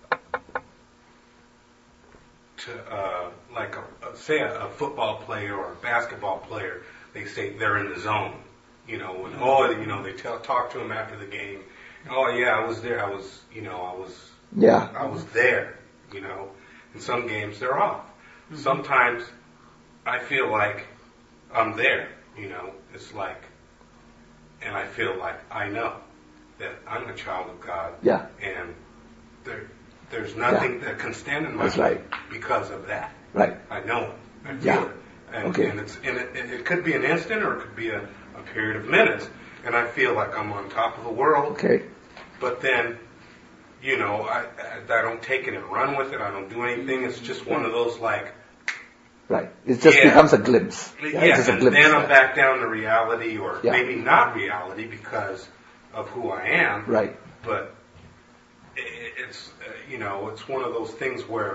to uh, like a, a, say a, a football player or a basketball player, they say they're in the zone. You know, when oh, you know, they tell, talk to him after the game. Oh yeah, I was there. I was, you know, I was, yeah, I was there. You know, in some games they're off. Mm-hmm. Sometimes I feel like I'm there. You know, it's like. And I feel like I know that I'm a child of God. Yeah. And there, there's nothing that can stand in my That's way right. because of that. Right. I know it. I feel Yeah. it. And, Okay. and it's and it, it could be an instant or it could be a, a period of minutes. And I feel like I'm on top of the world. Okay. But then, you know, I, I I don't take it and run with it. I don't do anything. It's just one of those like, Right. It just Yeah. becomes a glimpse. yeah, It's just a and glimpse. then I'm back down to reality, or Yeah. maybe not reality because of who I am. Right. But it, it's uh, you know, it's one of those things where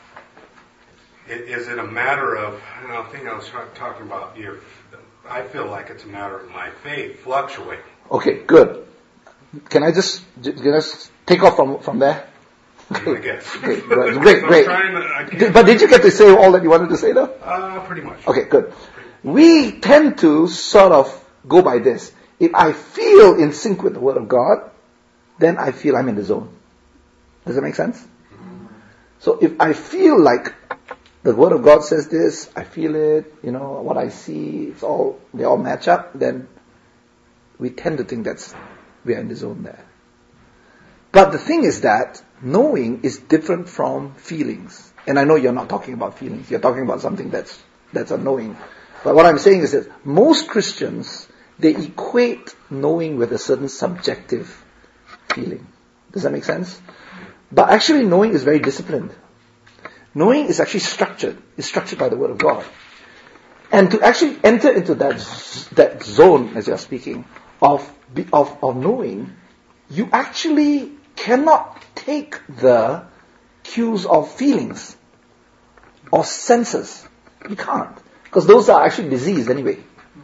it, is it a matter of, you know, I think I was tra- talking about your. I feel like it's a matter of my faith fluctuating. Okay, good. Can I just, can I just take off from, from there? I guess. Okay, great, great, I'm great. trying to- I can't- Did- But did you get to say all that you wanted to say though? Uh, pretty much. Okay, good. We tend to sort of go by this. If I feel in sync with the Word of God, then I feel I'm in the zone. Does that make sense? So if I feel like the Word of God says this, I feel it, you know, what I see, it's all, they all match up, then we tend to think that's, we are in the zone there. But the thing is that knowing is different from feelings. And I know you're not talking about feelings, you're talking about something that's, that's a knowing. But what I'm saying is that most Christians, they equate knowing with a certain subjective feeling. Does that make sense? But actually knowing is very disciplined. Knowing is actually structured. It's structured by the Word of God. And to actually enter into that that zone, as you're speaking, of, of, of knowing, you actually cannot take the cues of feelings or senses. You can't. Because those are actually diseased anyway.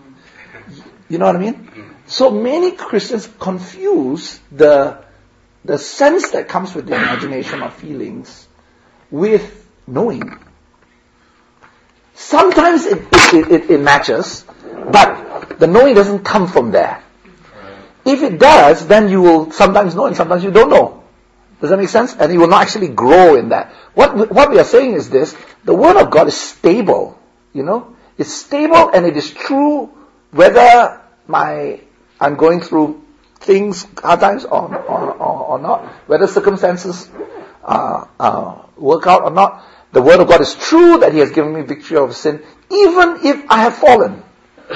You know what I mean? So many Christians confuse the the sense that comes with the imagination or feelings with knowing. Sometimes it, it, it, it matches, but the knowing doesn't come from there. If it does, then you will sometimes know and sometimes you don't know. Does that make sense? And you will not actually grow in that. What, what we are saying is this: the Word of God is stable. You know? It's stable and it is true whether my I'm going through things, hard times or, or, or, or not, whether circumstances uh, uh, work out or not. The Word of God is true that He has given me victory over sin, even if I have fallen.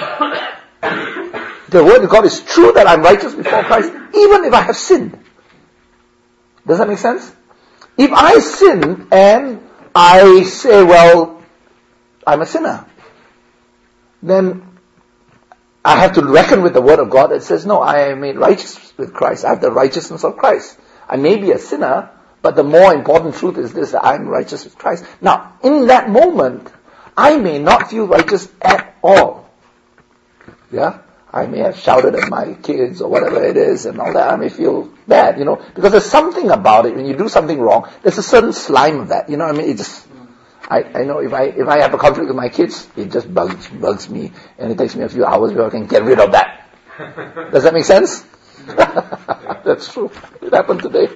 The Word of God is true that I'm righteous before Christ, even if I have sinned. Does that make sense? If I sin and I say, well, I'm a sinner, then I have to reckon with the Word of God that says, no, I am made righteous with Christ. I have the righteousness of Christ. I may be a sinner, but the more important truth is this, that I am righteous with Christ. Now, in that moment, I may not feel righteous at all. Yeah? I may have shouted at my kids or whatever it is and all that. I may feel bad, you know, because there's something about it. When you do something wrong, there's a certain slime of that. You know what I mean? It just, I, I know if I, if I have a conflict with my kids, it just bugs, bugs me, and it takes me a few hours before I can get rid of that. Does that make sense? That's true. It happened today.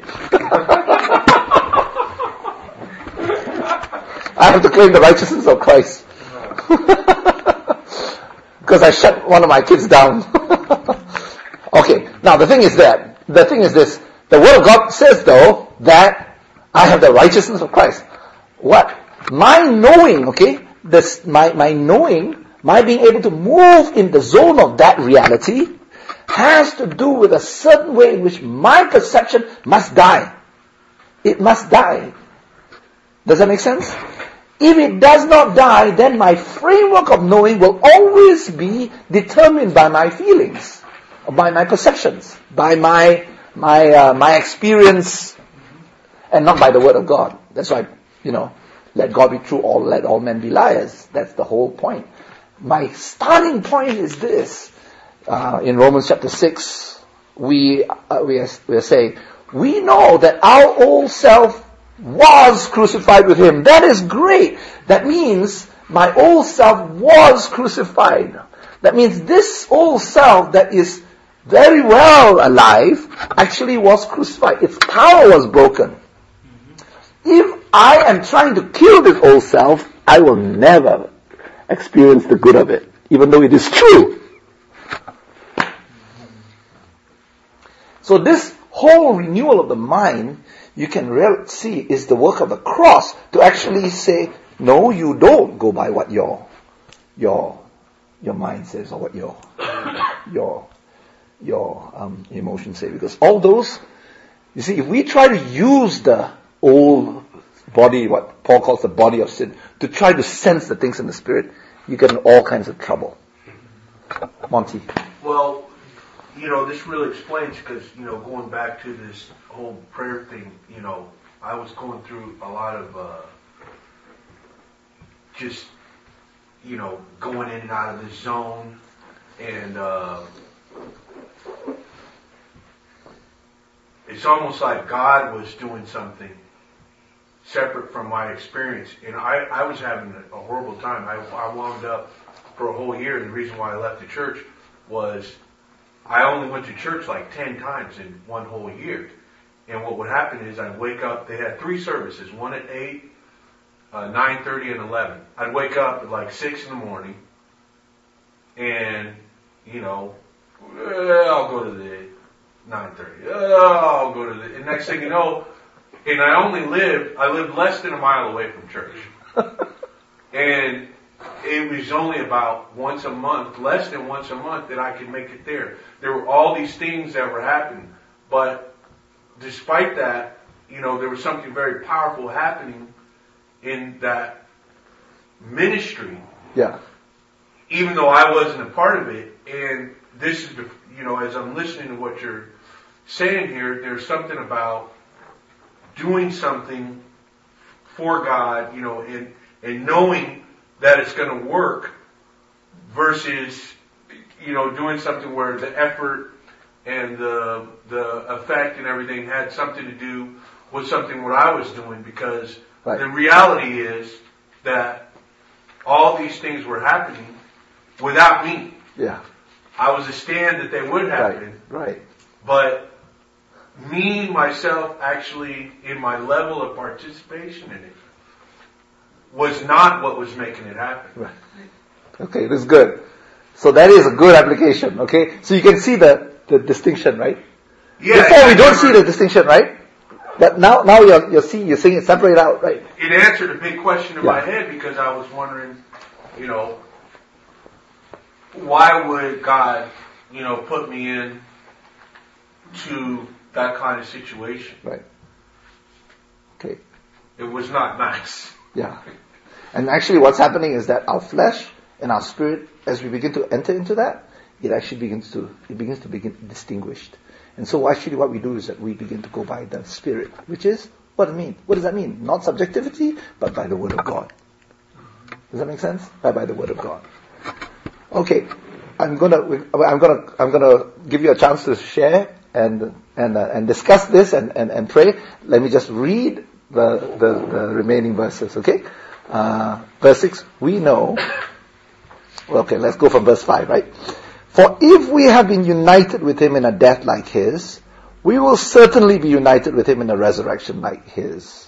I have to claim the righteousness of Christ. Because I shut one of my kids down. Okay, now the thing is that, the thing is this, the Word of God says though, that I have the righteousness of Christ. What? My knowing, okay, this, my, my knowing, my being able to move in the zone of that reality, has to do with a certain way in which my perception must die. It must die. Does that make sense? If it does not die, then my framework of knowing will always be determined by my feelings, by my perceptions, by my my uh, my experience, and not by the Word of God. That's why, you know, let God be true, all let all men be liars. That's the whole point. My starting point is this: uh, in Romans chapter six, we uh, we are, we are saying we know that our old self was crucified with Him. That is great. That means my old self was crucified. That means this old self that is very well alive actually was crucified. Its power was broken. If I am trying to kill this old self, I will never experience the good of it, even though it is true. So this whole renewal of the mind you can real, see is the work of the cross to actually say, no, you don't go by what your your your mind says or what your your your um, emotions say. Because all those, you see, if we try to use the old body, what Paul calls the body of sin, to try to sense the things in the spirit, you get in all kinds of trouble. Monty. Well, you know, this really explains, because, you know, going back to this whole prayer thing, you know, I was going through a lot of uh, just, you know, going in and out of the zone, and uh, it's almost like God was doing something separate from my experience, and I, I was having a horrible time. I, I wound up for a whole year, and the reason why I left the church was I only went to church like ten times in one whole year. And what would happen is I'd wake up, they had three services, one at eight, uh, nine thirty, and eleven. I'd wake up at like six in the morning, and, you know, well, I'll go to the nine thirty, oh, I'll go to the, and next thing you know, and I only lived, I lived less than a mile away from church. And it was only about once a month, less than once a month, that I could make it there. There were all these things that were happening. But despite that, you know, there was something very powerful happening in that ministry. Yeah. Even though I wasn't a part of it. And this is, the, you know, as I'm listening to what you're saying here, there's something about doing something for God, you know, and, and knowing that it's going to work versus, you know, doing something where the effort and the the effect and everything had something to do with something what I was doing, because right. The reality is that all these things were happening without me. Yeah. I was a stand that they would happen. Right. Right. But me, myself, actually, in my level of participation in it, was not what was making it happen. Right. Okay, this is good. So that is a good application, okay? So you can see the, the distinction, right? Yeah. Before we don't see the distinction, right? But now, now you're, you're seeing, you're seeing it separate out, right? It answered a big question in yeah. my head, because I was wondering, you know, why would God, you know, put me in to that kind of situation? Right. Okay. It was not nice. Yeah. And actually what's happening is that our flesh and our spirit, as we begin to enter into that, it actually begins to, it begins to begin distinguished. And so actually what we do is that we begin to go by the spirit, which is, what does it mean? What does that mean? Not subjectivity, but by the word of God. Does that make sense? By, by the word of God. Okay. I'm gonna, I'm gonna, I'm gonna give you a chance to share and, and, uh, and discuss this and, and, and pray. Let me just read the, the, the remaining verses, okay? Uh, verse six, we know, okay, let's go from verse five, right? For if we have been united with him in a death like his, we will certainly be united with him in a resurrection like his.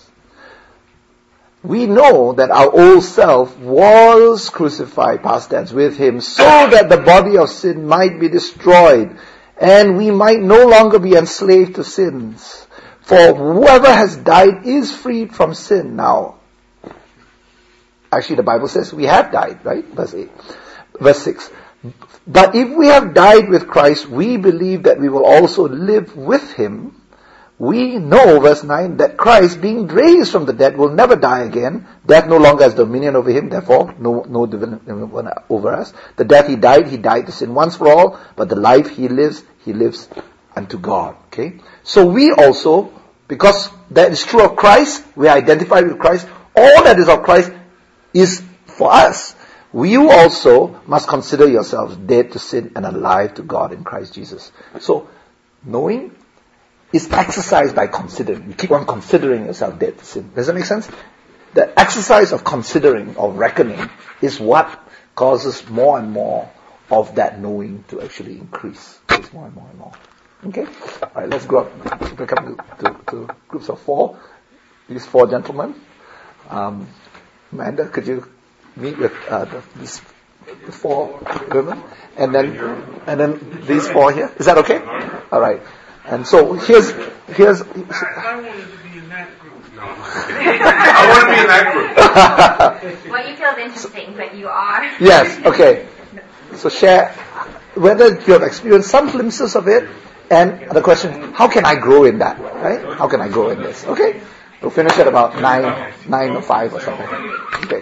We know that our old self was crucified, past tense, with him, so that the body of sin might be destroyed, and we might no longer be enslaved to sins. For whoever has died is freed from sin now. Actually, the Bible says we have died, right? Verse eight. Verse six. But if we have died with Christ, we believe that we will also live with him. We know, verse nine, that Christ, being raised from the dead, will never die again. Death no longer has dominion over him, therefore, no, no dominion over us. The death he died, he died to sin once for all, but the life he lives, he lives unto God. Okay? So we also, because that is true of Christ, we are identified with Christ, all that is of Christ is for us. You also must consider yourselves dead to sin and alive to God in Christ Jesus. So, knowing is exercised by considering. You keep on considering yourself dead to sin. Does that make sense? The exercise of considering or reckoning is what causes more and more of that knowing to actually increase. It's more and more and more. Okay? Alright, let's go up, break up to, to groups of four. These four gentlemen. Um, Amanda, could you meet with uh, the, these the four women, and then and then these four here? Is that okay? All right. And so here's here's. I wanted to be that group. No, I'm not I want to be in that group. What you feel is interesting, but you are. Yes, okay. So share whether you have experienced some glimpses of it, and the question, how can I grow in that, right? How can I grow in this? Okay? We'll finish at about nine, nine or five or something. Okay.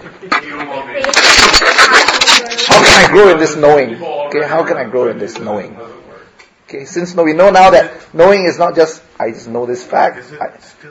How can I grow in this knowing? Okay, how can I grow in this knowing? Okay, since we know now that knowing is not just, I just know this fact. I,